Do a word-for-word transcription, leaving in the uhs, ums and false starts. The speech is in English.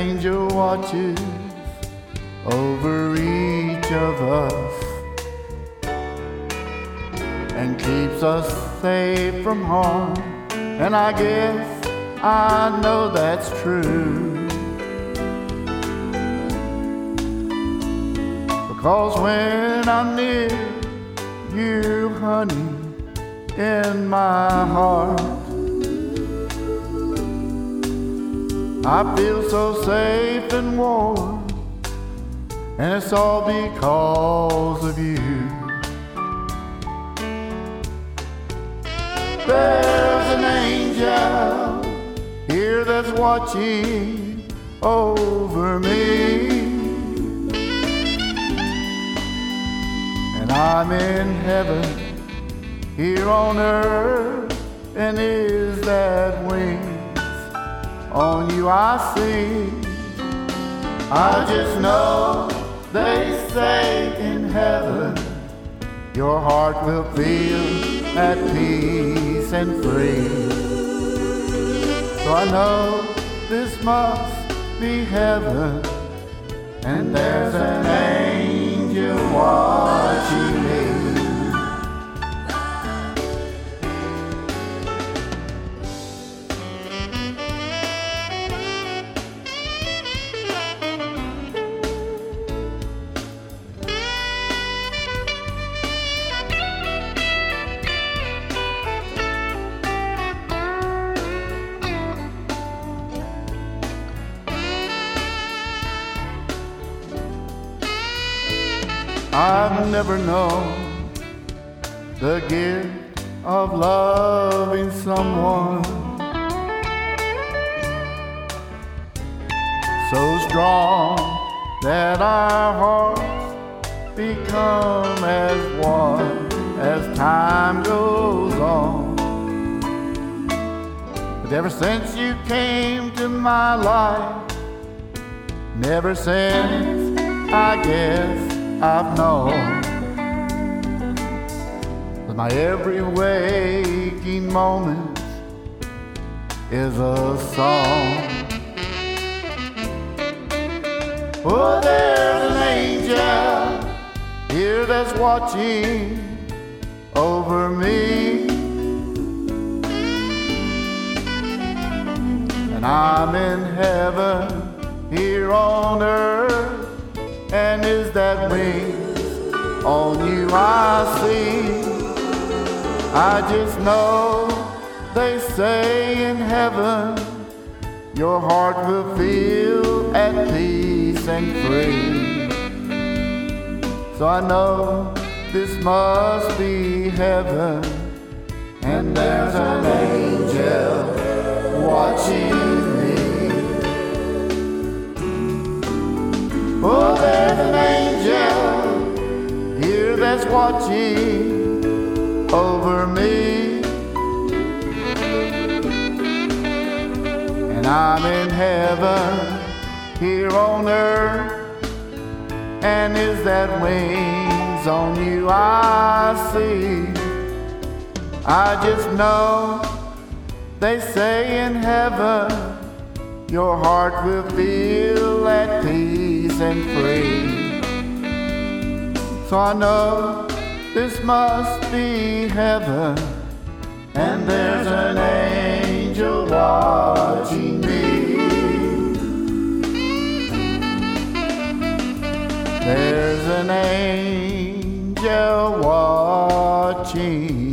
angel watches over each of us and keeps us safe from harm. And I guess I know that's true, because when I'm near you, honey, in my heart, I feel so safe and warm, and it's all because of you. There's an angel here that's watching over me, and I'm in heaven here on earth, and is that wings on you I see. I just know they say in heaven your heart will feel at peace and free. So I know this must be heaven, and there's an angel watching me. I've never known the gift of loving someone so strong that our hearts become as one as time goes on. But ever since you came to my life, never since, I guess I've known that my every waking moment is a song. Oh, there's an angel here that's watching over me, and I'm in heaven here on earth, and is that wings on you I see. I just know they say in heaven your heart will feel at peace and free. So I know this must be heaven, and there's an angel watching me. Oh, there's an angel here that's watching over me, and I'm in heaven here on earth, and is that wings on you I see. I just know they say in heaven your heart will feel at peace and free. So I know this must be heaven, and there's an angel watching me. There's an angel watching